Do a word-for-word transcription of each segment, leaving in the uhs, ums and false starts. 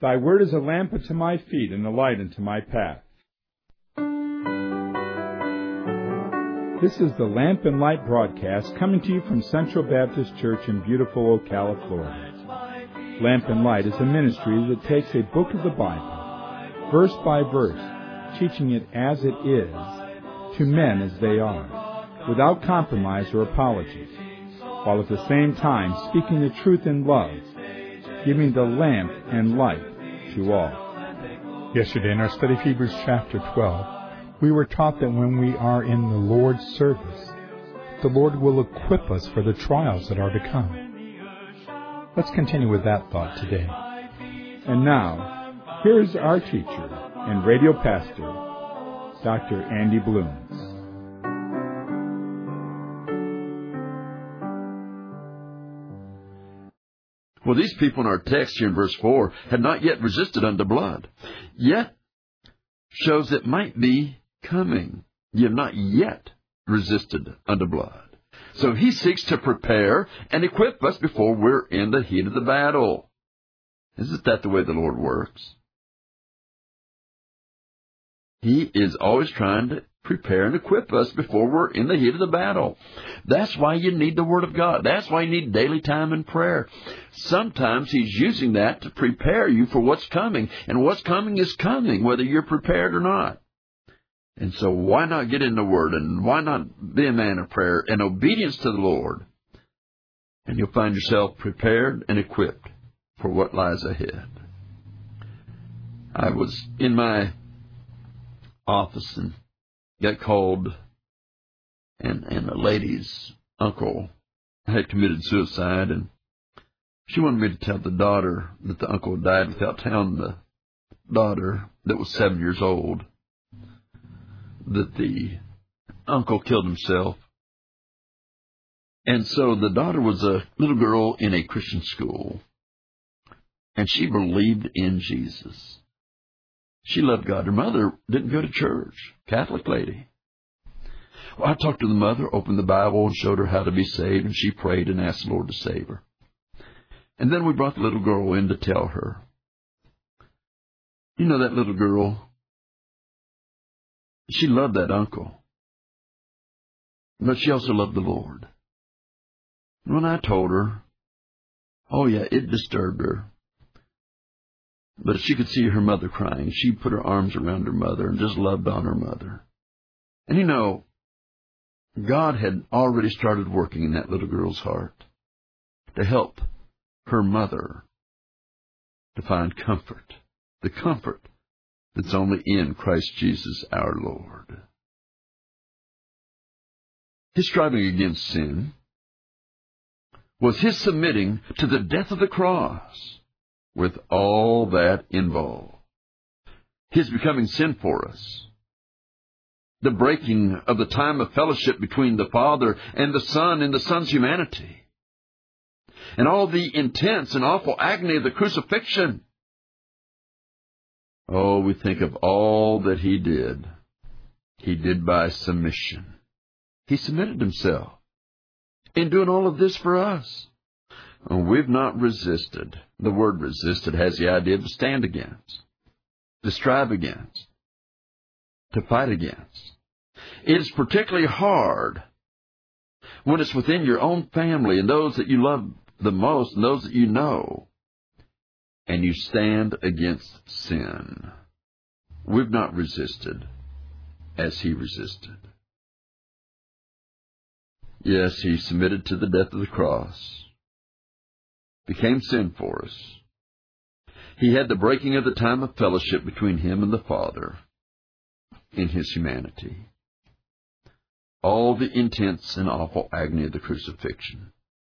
Thy word is a lamp unto my feet and a light unto my path. This is the Lamp and Light broadcast coming to you from Central Baptist Church in beautiful Ocala, Florida. Lamp and Light is a ministry that takes a book of the Bible, verse by verse, teaching it as it is, to men as they are, without compromise or apology, while at the same time speaking the truth in love, giving the lamp and light to all. Yesterday in our study of Hebrews chapter twelve, we were taught that when we are in the Lord's service, the Lord will equip us for the trials that are to come. Let's continue with that thought today. And now, here's our teacher and radio pastor, Doctor Andy Blooms. Well, these people in our text here in verse four had not yet resisted unto blood. Yet shows it might be coming. You have not yet resisted unto blood. So he seeks to prepare and equip us before we're in the heat of the battle. Isn't that the way the Lord works? He is always trying to prepare and equip us before we're in the heat of the battle. That's why you need the Word of God. That's why you need daily time in prayer. Sometimes He's using that to prepare you for what's coming. And what's coming is coming, whether you're prepared or not. And so why not get in the Word, and why not be a man of prayer and obedience to the Lord? And you'll find yourself prepared and equipped for what lies ahead. I was in my office and got called, and, and a lady's uncle had committed suicide, and she wanted me to tell the daughter that the uncle died without telling the daughter that was seven years old that the uncle killed himself. And so the daughter was a little girl in a Christian school, and she believed in Jesus. She loved God. Her mother didn't go to church, Catholic lady. Well, I talked to the mother, opened the Bible, and showed her how to be saved, and she prayed and asked the Lord to save her. And then we brought the little girl in to tell her. You know, that little girl, she loved that uncle, but she also loved the Lord. And when I told her, oh yeah, it disturbed her. But she could see her mother crying. She put her arms around her mother and just loved on her mother. And you know, God had already started working in that little girl's heart to help her mother to find comfort, the comfort that's only in Christ Jesus our Lord. His striving against sin was his submitting to the death of the cross, with all that involved. His becoming sin for us. The breaking of the time of fellowship between the Father and the Son in the Son's humanity. And all the intense and awful agony of the crucifixion. Oh, we think of all that He did. He did by submission. He submitted Himself in doing all of this for us. We've not resisted. The word resisted has the idea to stand against, to strive against, to fight against. It is particularly hard when it's within your own family and those that you love the most and those that you know, and you stand against sin. We've not resisted as He resisted. Yes, He submitted to the death of the cross, became sin for us. He had the breaking of the time of fellowship between Him and the Father in His humanity. All the intense and awful agony of the crucifixion.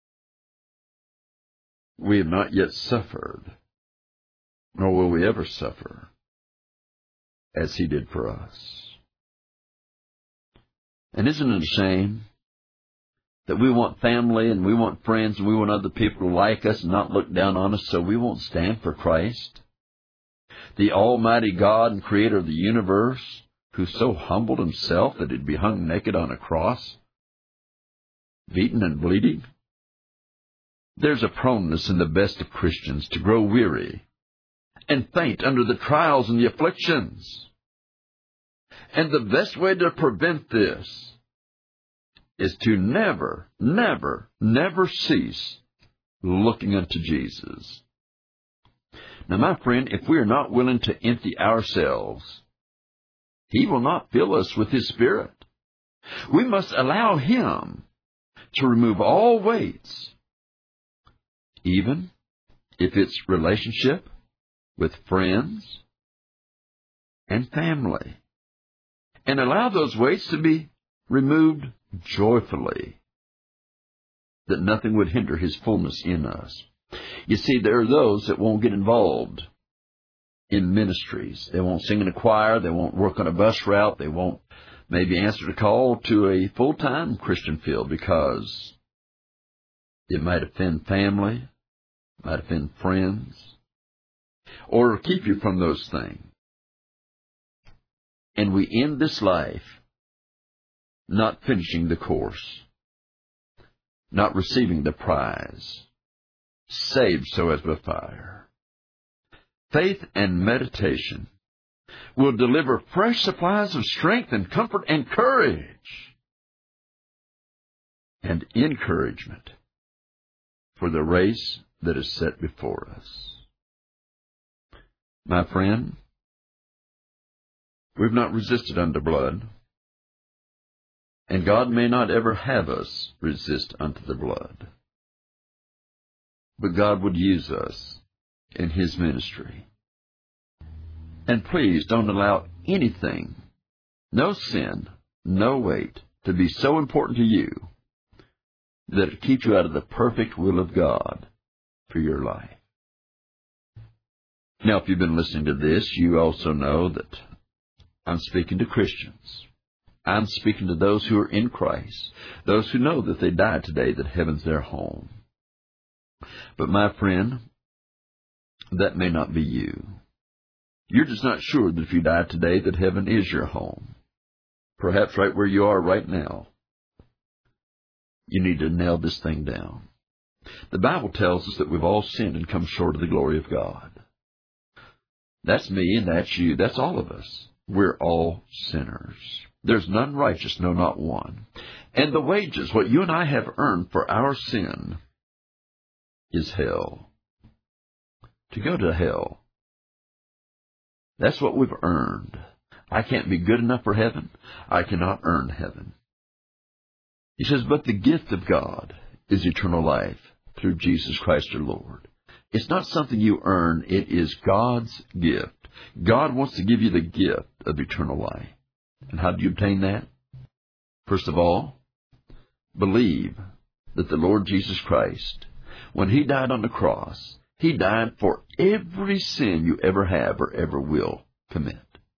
We have not yet suffered, nor will we ever suffer, as He did for us. And isn't it a shame that we want family and we want friends and we want other people to like us and not look down on us, so we won't stand for Christ, the Almighty God and Creator of the universe, who so humbled Himself that He'd be hung naked on a cross, beaten and bleeding? There's a proneness in the best of Christians to grow weary and faint under the trials and the afflictions. And the best way to prevent this is to never, never, never cease looking unto Jesus. Now, my friend, if we are not willing to empty ourselves, He will not fill us with His Spirit. We must allow Him to remove all weights, even if it's relationship with friends and family, and allow those weights to be removed joyfully, that nothing would hinder His fullness in us. You see, there are those that won't get involved in ministries. They won't sing in a choir. They won't work on a bus route. They won't maybe answer the call to a full-time Christian field because it might offend family, might offend friends, or keep you from those things. And we end this life not finishing the course, not receiving the prize, saved so as by fire. Faith and meditation will deliver fresh supplies of strength and comfort and courage and encouragement for the race that is set before us. My friend, we've not resisted unto blood, and God may not ever have us resist unto the blood. But God would use us in His ministry. And please don't allow anything, no sin, no weight, to be so important to you that it keeps you out of the perfect will of God for your life. Now, if you've been listening to this, you also know that I'm speaking to Christians. I'm speaking to those who are in Christ, those who know that they died today, that heaven's their home. But my friend, that may not be you. You're just not sure that if you die today that heaven is your home. Perhaps right where you are right now. You need to nail this thing down. The Bible tells us that we've all sinned and come short of the glory of God. That's me and that's you. That's all of us. We're all sinners. There's none righteous, no, not one. And the wages, what you and I have earned for our sin, is hell. To go to hell. That's what we've earned. I can't be good enough for heaven. I cannot earn heaven. He says, but the gift of God is eternal life through Jesus Christ our Lord. It's not something you earn. It is God's gift. God wants to give you the gift of eternal life. And how do you obtain that? First of all, believe that the Lord Jesus Christ, when He died on the cross, He died for every sin you ever have or ever will commit.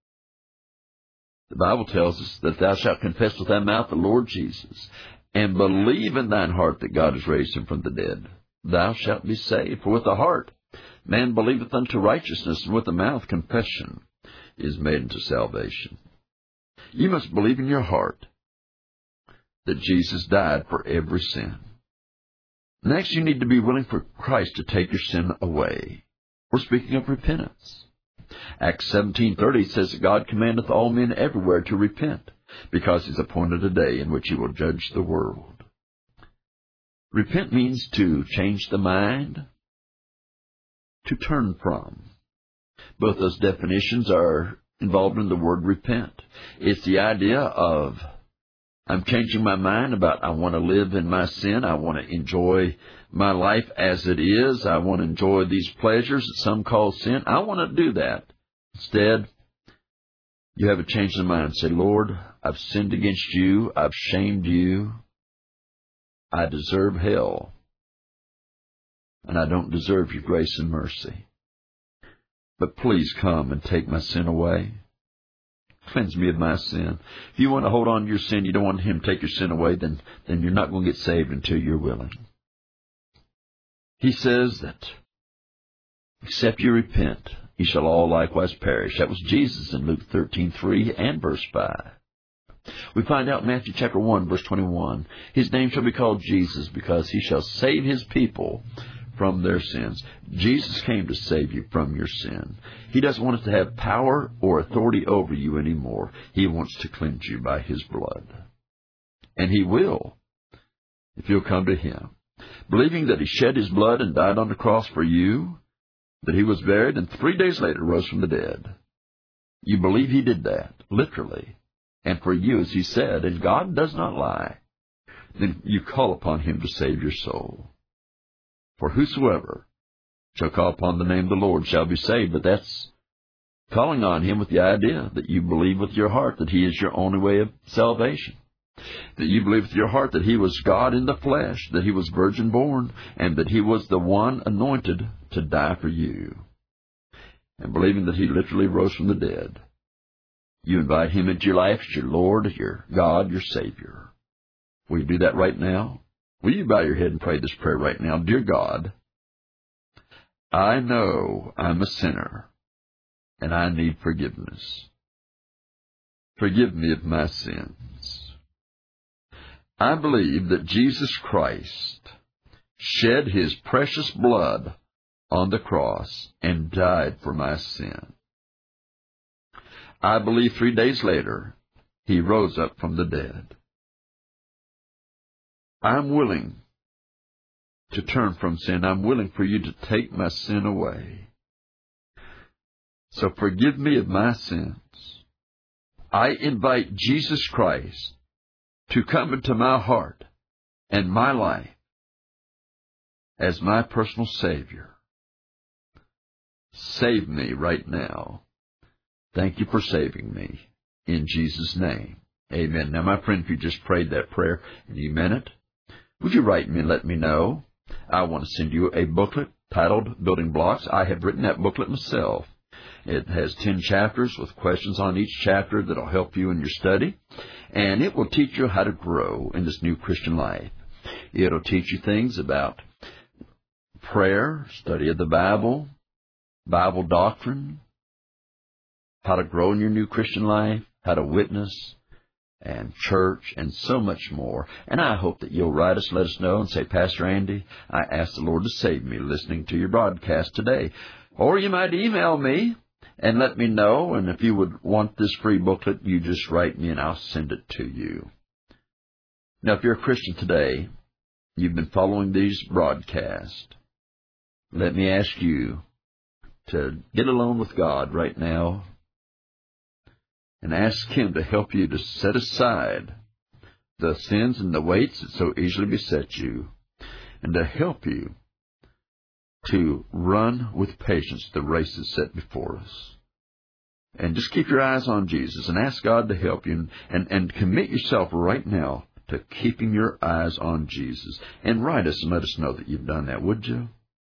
The Bible tells us that thou shalt confess with thy mouth the Lord Jesus, and believe in thine heart that God has raised Him from the dead. Thou shalt be saved. For with the heart man believeth unto righteousness, and with the mouth confession is made unto salvation. You must believe in your heart that Jesus died for every sin. Next, you need to be willing for Christ to take your sin away. We're speaking of repentance. Acts seventeen thirty says that God commandeth all men everywhere to repent, because He's appointed a day in which He will judge the world. Repent means to change the mind, to turn from. Both those definitions are involved in the word repent. It's the idea of I'm changing my mind about I want to live in my sin. I want to enjoy my life as it is. I want to enjoy these pleasures that some call sin. I want to do that. Instead, you have a change in mind. Say, Lord, I've sinned against you. I've shamed you. I deserve hell. And I don't deserve your grace and mercy. But please come and take my sin away. Cleanse me of my sin. If you want to hold on to your sin, you don't want Him to take your sin away, then, then you're not going to get saved until you're willing. He says that, except you repent, ye shall all likewise perish. That was Jesus in Luke thirteen three and verse five. We find out in Matthew chapter one, verse twenty-one, His name shall be called Jesus, because He shall save His people from their sins. Jesus came to save you from your sin. He doesn't want us to have power or authority over you anymore. He wants to cleanse you by His blood. And He will, if you'll come to Him. Believing that He shed His blood and died on the cross for you, that He was buried, and three days later rose from the dead. You believe He did that, literally, and for you, as He said, and God does not lie. Then you call upon Him to save your soul. For whosoever shall call upon the name of the Lord shall be saved. But that's calling on Him with the idea that you believe with your heart that He is your only way of salvation. That you believe with your heart that He was God in the flesh, that He was virgin born, and that He was the one anointed to die for you. And believing that He literally rose from the dead, you invite Him into your life as your Lord, your God, your Savior. Will you do that right now? Will you bow your head and pray this prayer right now? Dear God, I know I'm a sinner, and I need forgiveness. Forgive me of my sins. I believe that Jesus Christ shed His precious blood on the cross and died for my sin. I believe three days later He rose up from the dead. I'm willing to turn from sin. I'm willing for You to take my sin away. So forgive me of my sins. I invite Jesus Christ to come into my heart and my life as my personal Savior. Save me right now. Thank You for saving me. In Jesus' name, amen. Now, my friend, if you just prayed that prayer and you meant it, would you write me and let me know? I want to send you a booklet titled Building Blocks. I have written that booklet myself. It has ten chapters with questions on each chapter that will help you in your study. And it will teach you how to grow in this new Christian life. It will teach you things about prayer, study of the Bible, Bible doctrine, how to grow in your new Christian life, how to witness, and church, and so much more. And I hope that you'll write us, let us know, and say, Pastor Andy, I asked the Lord to save me listening to your broadcast today. Or you might email me and let me know, and if you would want this free booklet, you just write me and I'll send it to you. Now, if you're a Christian today, you've been following these broadcasts, let me ask you to get alone with God right now and ask Him to help you to set aside the sins and the weights that so easily beset you, and to help you to run with patience the race that's set before us. And just keep your eyes on Jesus and ask God to help you, and, and, and commit yourself right now to keeping your eyes on Jesus. And write us and let us know that you've done that, would you?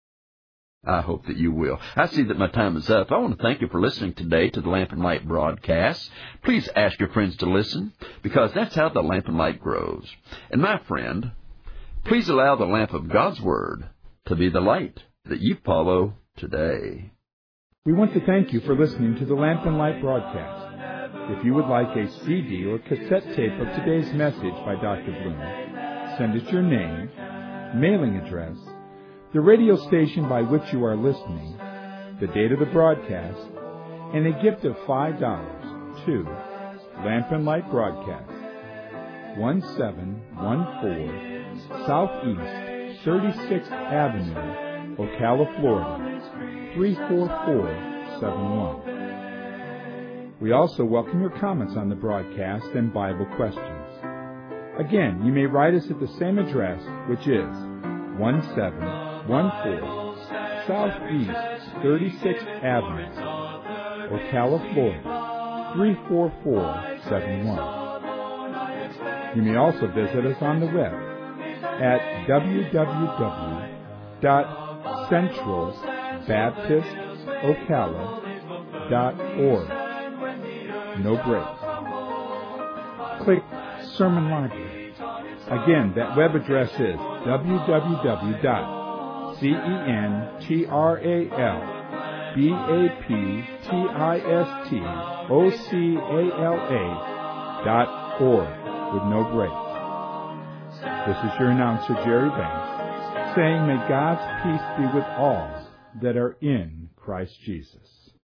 I hope that you will. I see that my time is up. I want to thank you for listening today to the Lamp and Light broadcast. Please ask your friends to listen, because that's how the Lamp and Light grows. And my friend, please allow the lamp of God's Word to be the light that you follow today. We want to thank you for listening to the Lamp and Light broadcast. If you would like a C D or cassette tape of today's message by Doctor Bloom, send us your name, mailing address, the radio station by which you are listening, the date of the broadcast, and a gift of five dollars to Lamp and Light Broadcast, one seven one four Southeast thirty-sixth Avenue, Ocala, Florida, three four four seven one. We also welcome your comments on the broadcast and Bible questions. Again, you may write us at the same address, which is one seven one four Southeast thirty-sixth Avenue, Ocala, Florida, three four four seven one. You may also visit us on the web at w w w dot central baptist ocala dot org. No breaks. Click Sermon Library. Again, that web address is w w w dot C E N T R A L B A P T I S T O C A L A dot org with no breaks. This is your announcer, Jerry Banks, saying, may God's peace be with all that are in Christ Jesus.